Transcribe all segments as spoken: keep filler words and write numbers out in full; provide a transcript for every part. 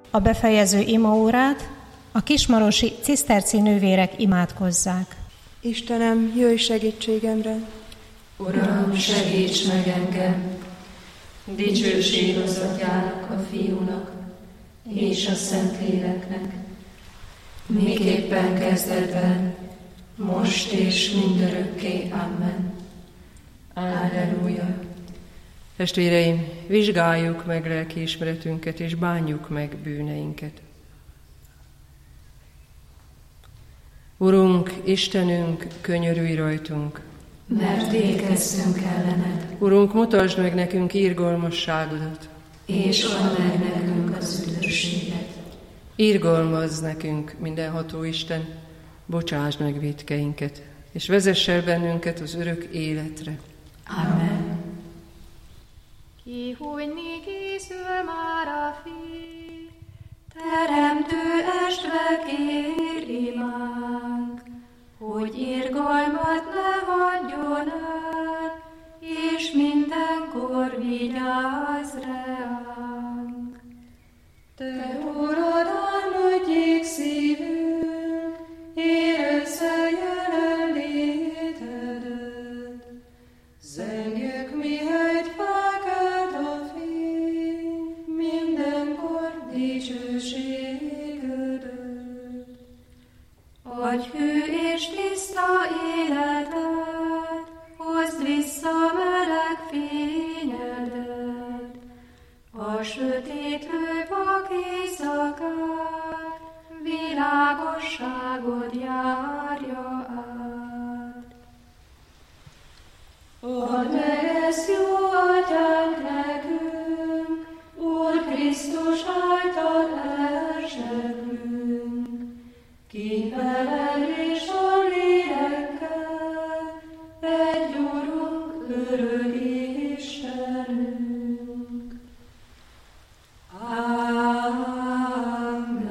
a befejező imaórát a kismarosi ciszterci nővérek imádkozzák. Istenem, jöjj segítségemre! Uram, segíts meg engem! Dicsőség az Atyának, a Fiúnak és a Szentléleknek, miképpen kezdetben, most és mindörökké. Amen. Alleluja. Testvéreim, vizsgáljuk meg lelkiismeretünket, és bánjuk meg bűneinket. Urunk, Istenünk, könyörülj rajtunk, mert vétkeztünk ellened. Urunk, mutasd meg nekünk irgalmasságodat, és add meg nekünk az üdvösséget. Irgalmazz nekünk, mindenható Isten, bocsásd meg vétkeinket, és vezess el bennünket az örök életre. Amen. Ki hunyni készül már a fény, Teremtő estve kér imánk, hogy irgalmat ne hagyjon el, és mindenkor vigyázz ránk. Te, Urad, álmodjék szívünk, érezze jelenlétedet. Zengjük, mihelyt felkelt a fény, mindenkor dicsőségedet. Adj hű és tiszta életet, hozd vissza meleg fényedet, a sötétlő vak éjszakát, világosságod járja át. Add meg ezt, jó Atyánk, nekünk, Úr Krisztus által elzsegünk, ki veled és a lélekkel, egy Urunk, örök Istenünk. Amen.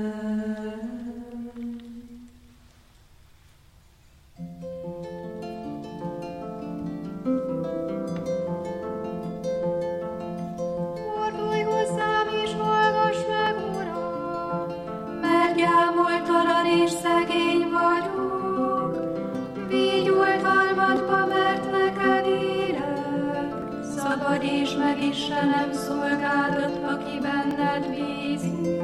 fordulj hozzám és hallgass meg, Uram, Mert gyámoltalan és szegény vagyok, vígyultalmadba, mert neked élek. Szabadíts meg, Istenem, szolgádat, aki benned bízik.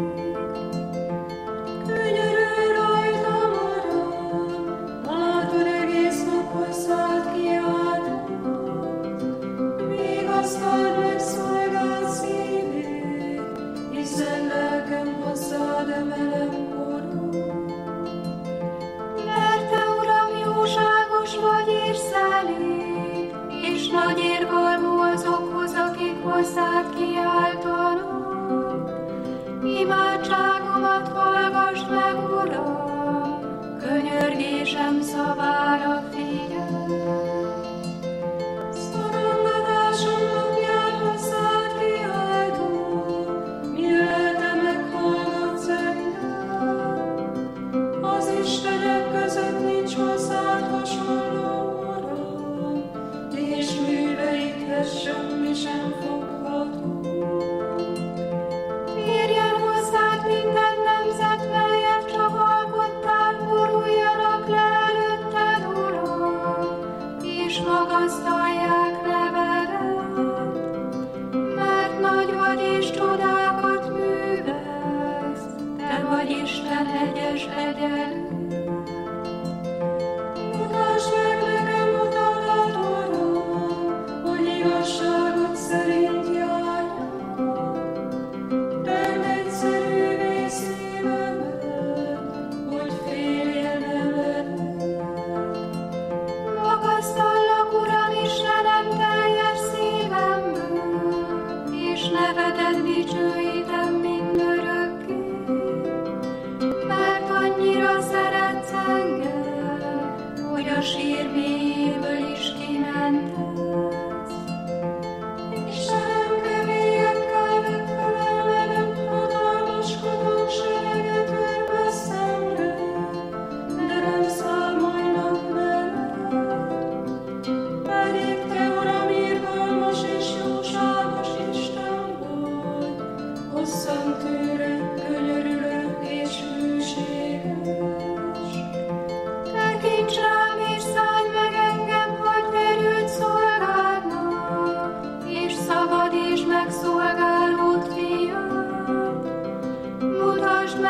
Könyörülj rajtam, Uram, látod, egész nap hozzád kiáltott. Vigasztald meg szolgád szívét, hiszen lelkem hozzád emelem korod. Mert te, Uram, jóságos vagy és szelíd, és nagy irgalmú azokhoz, akik hozzád kiáltanak. Imádságomat hallgass meg, Uram, könyörgésem szavára figyelj. Szorongatásom napján hozzád kiáltok, mi lelke meghallgatsz engem. Az istenek között nincs hozzád hasonló, Uram, és műveidhez semmi sem fogható. Térjen hozzád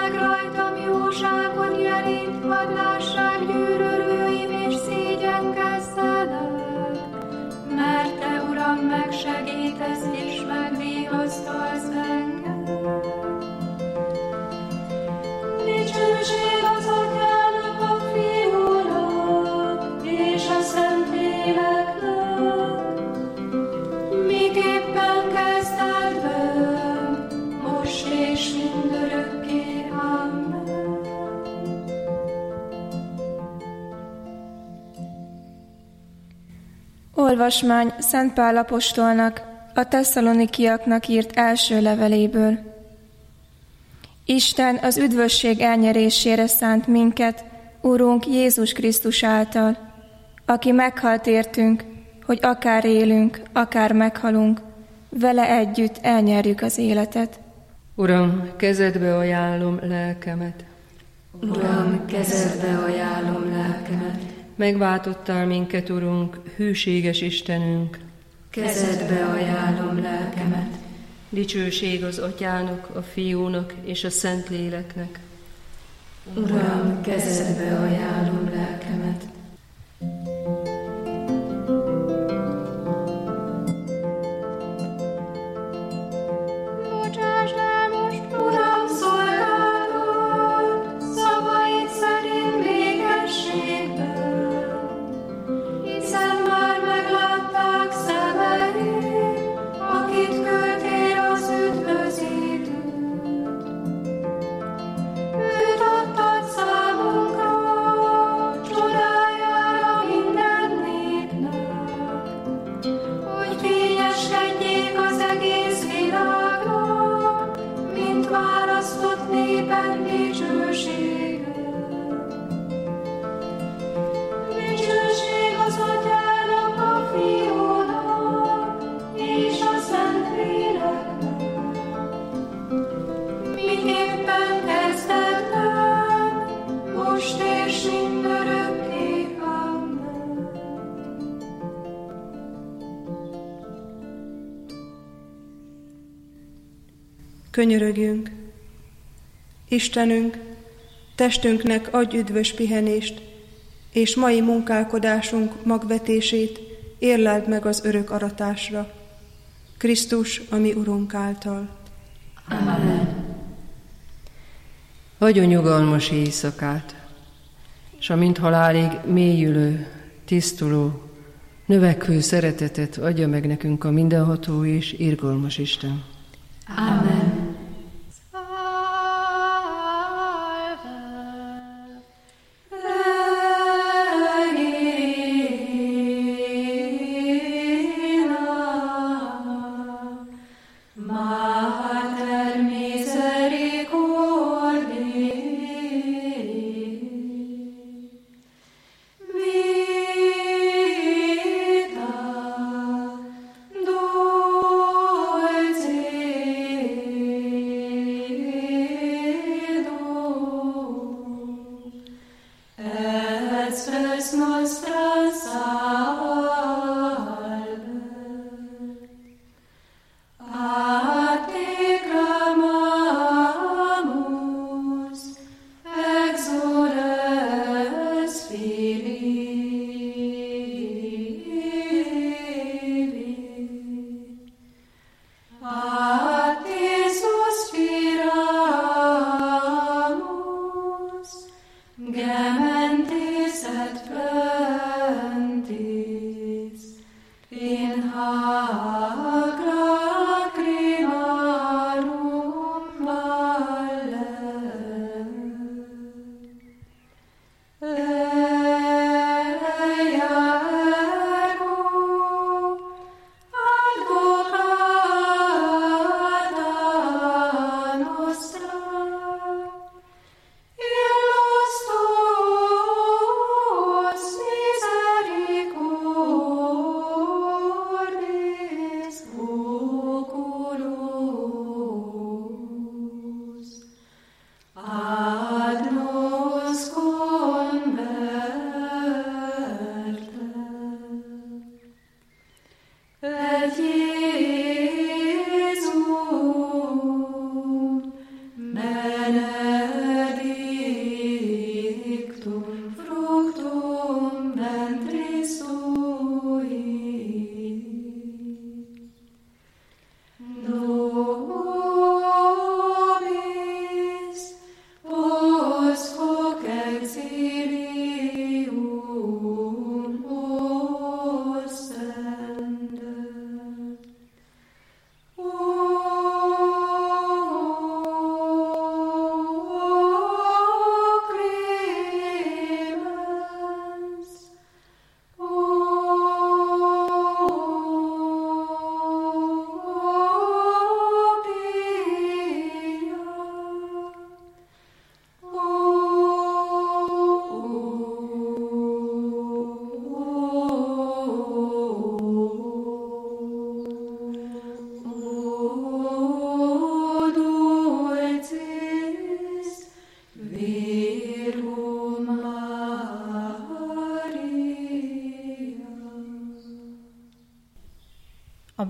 meg rajtam jóságot jelít, hadd lássák gyűlölőim és szégyenkezzenek, mert Te, Uram, megsegítesz és megvigasztalsz engem. Dicsőség az Atyának, a Fiúnak és a Szentléleknek, miképpen kezdetben, most és mindörökké. Amen. Olvasmány Szent Pál apostolnak a tesszalonikiaknak írt első leveléből. Isten az üdvösség elnyerésére szánt minket, Urunk Jézus Krisztus által, aki meghalt értünk, hogy akár élünk, akár meghalunk, vele együtt elnyerjük az életet. Uram, kezedbe ajánlom lelkemet. Uram, kezedbe ajánlom lelkemet. Megváltottál minket, Urunk, hűséges Istenünk. Kezedbe ajánlom lelkemet. Dicsőség az Atyának, a Fiúnak és a Szentléleknek. Uram, kezedbe ajánlom lelkemet. Bocsásd el most, Uram, szolgálatot, szavaid szerint békességben, hiszen már meglátták szemeid, akit küldtél az üdvözítőt. Őt adtad számunkra, csodájára minden népnek, hogy fényeskedjék az egész világra, mint választott néped dicsősége. Dicsőség az Atyának, a Fiúnak és a Szentléleknek, miképpen kezdetben, most és mindörökké. Amen. Könyörögjünk! Istenünk, testünknek adj üdvös pihenést, és mai munkálkodásunk magvetését érleld meg az örök aratásra. Krisztus, a mi Urunk által. Amen. Adjon nyugalmas éjszakát, s amint halálig mélyülő, tisztuló, növekvő szeretetet adja meg nekünk a mindenható és irgalmas Isten. Amen.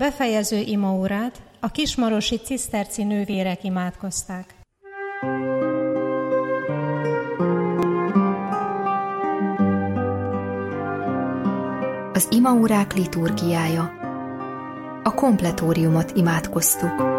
A befejező imaórát a kismarosi ciszterci nővérek imádkozták. Az imaórák liturgiája. A kompletóriumot imádkoztuk.